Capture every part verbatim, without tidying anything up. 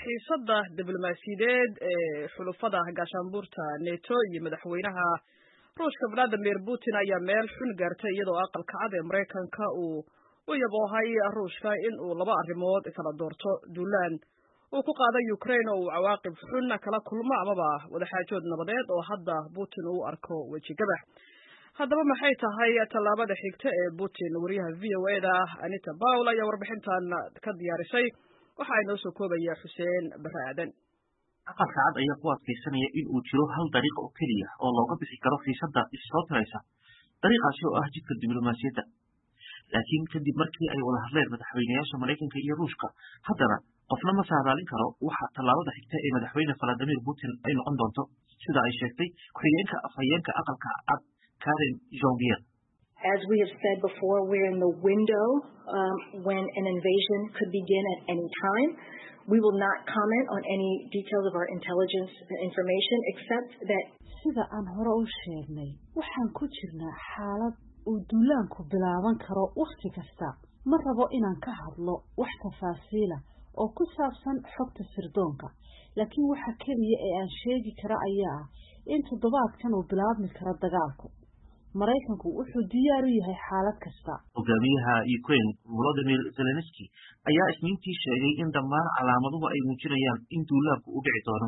xiisadda diblomaasiyadeed ee xulufada gaashaanbuurta NATO iyo madaxweynaha Ruushka Vladimir Putin ayaa meel xun gaartay iyadoo aqalka cad ee Mareykanka uu u yaboohay Ruushka in uu laba arrimood kala doorto duulaan uu ku qaaday Ukraine oo uu cawaaqib xun kala kulmo amaba wadaxaajood nabadeed oo hadda Putin uu arko wajigabax. haddaba maxay tahay tallaabada xigta ee Putin? wariyaha V O A da Anita Paula ayaa warbixintan ka diyaarisay. waxa ay noo soo koobaya Xuseen Baraadan. aqalka cad ayaa ku adkeysanaya in uu jiro hal dariiq oo keliya oo looga bixi karo xiisadda isoo taraysa, dariiqaasi oo ah jidka diblomaasiyadda. laakiin kadib markii ay wada hadleen madaxweynayaasha Mareykanka iyo Ruushka, haddana qofna ma saadaalin karo waxa tallaabada xigta ee madaxweyne Vladimir Putin ay noqon doonto, sida ay sheegtay ku-xigeenka afhayeenka aqalka cad Karen Jean-Pierre. As we have said before, we're in the window um, when an invasion could begin at any time. We will not comment on any details of our intelligence information except that sida aan hore u sheegnay waxaan ku jirnaa xaalad uu duulaanku bilaaban karo waqti kasta. ma rabo inaan ka hadlo wax tafaasiila oo ku saabsan xogta sirdoonka, laakiin waxa kaliya ee aan sheegi karo ayaa ah in toddobaadkan uu bilaabmi karo dagaalku. Mareykanku wuxuu diyaar u yahay xaalad kasta. Hogaamiyaha Ukraine Volodymyr Zelensky ayaa isniintii sheegay in dhammaan calaamaduhu ay muujinayaan in duulaanku u dhici doono.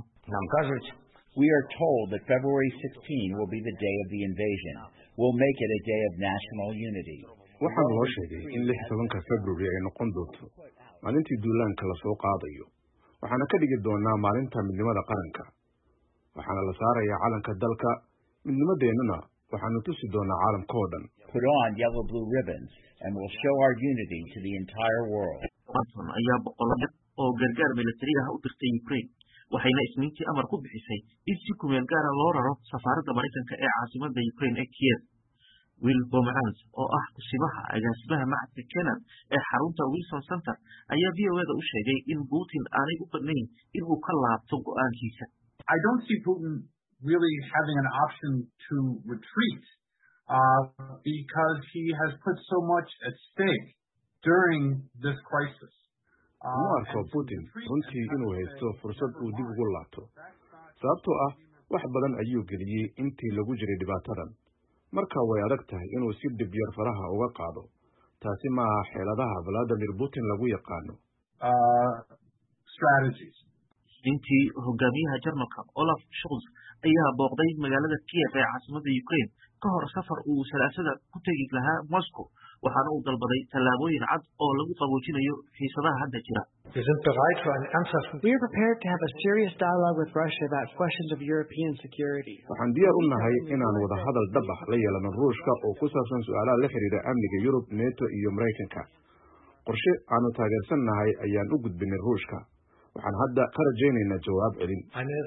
We are told that February sixteenth will be the day of the invasion. We'll make it a day of national unity. waxaan loo sheegay in lix iyo tobanka February ay noqon doonto maalintii duulaanka la soo qaadayo. waxaana ka dhigi doonaa maalinta midnimada qaranka. waxaana la saarayaa calanka dalka. midnimadeennuna waxaanu tusi doonaa caalamka oo dhan. Put on yellow blue ribbons and we'll show our unity to the entire world. Washington ayaa boqolaal oo gargaar militari ah u dirtay Ukraine, waxayna isniintii amar ku bixisay in si ku meel gaar ah loo raro safaaradda Mareykanka ee caasimadda Ukraine ee Kiev. Will Pomeranz oo ah kusimaha agaasimaha macadka Kenneth ee xarunta Wilson Center ayaa V O A da u sheegay in Putin aanay u badnayn in uu ka laabto go'aankiisa. I don't see Putin really having an option to retreat uh, because he has put so much at stake during this crisis. ma arko Putin runtii inuu haysto fursad uu dib ugu laabto, sababtoo ah wax badan ayuu geliyey intii lagu jiray dhibaatadan. marka way adag tahay inuu si dib yar faraha uga qaado. taasi ma aha xeeladaha Vladimir Putin lagu yaqaano. strategies intii hogaamiyaha Jarmalka Olaf Scholz ayaa booqday magaalada Kiev ee caasimadda Ukraine ka hor safar uu salaasada ku tegi lahaa Moscow, waxaana uu dalbaday tallaabooyin cad oo lagu qaboojinayo xiisadaha hadda jira. We are prepared to have a serious dialogue with Russia about questions of European security. waxaan diyaar u nahay inaan wada hadal dhab ah la yeelano Ruushka oo ku saabsan su'aalaha la xiriira amniga Yurub, NATO iyo Mareykanka. qorshe aanu taageersannahay ayaan u gudbinay Ruushka. waxaan hadda ka rajaynaynaa jawaab celin.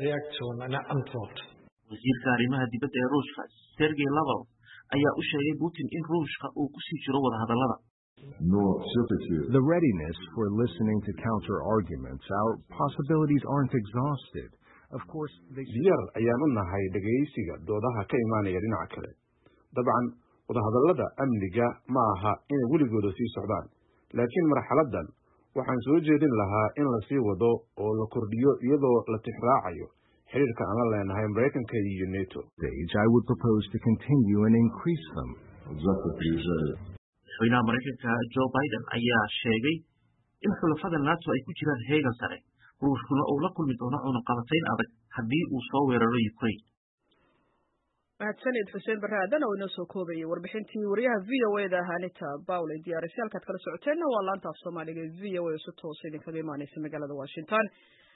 wasiirka arrimaha dibadda ee Ruushka Sergey Lavrov ayaa u sheegay Putin in Ruushka uu ku sii jiro wada hadallada. The readiness for listening to counter arguments, our possibilities aren't exhausted. Of course, they diyaar ayaan u nahay dhageysiga doodaha ka imaanaya dhinaca kale. dabcan wada hadallada amniga ma aha inay weligooda sii socdaan, laakiin marxaladan waxaan soo jeedin lahaa in la sii wado oo la kordhiyo iyadoo la tixraacayo xiriirka aan la leenahay Mareykanka iyo NATO. I would propose to continue and increase them. madaxweynaha Mareykanka Joe Biden ayaa sheegay in xulafada NATO ay ku jiraan heegan sare, Ruushkuna uu la kulmi doono cunaqabatayn adag haddii uu soo weeraro Ukraine. mahadsanid Xuseen Baraadan oo inoo soo koobayay warbixintii wariyaha V O A da Anita Paula ee diyaarisay. halkaad kala socoteenna waa laanta af Soomaaliga ee V O A oo si toos ah idinkaga imaanaysa magaalada Washington.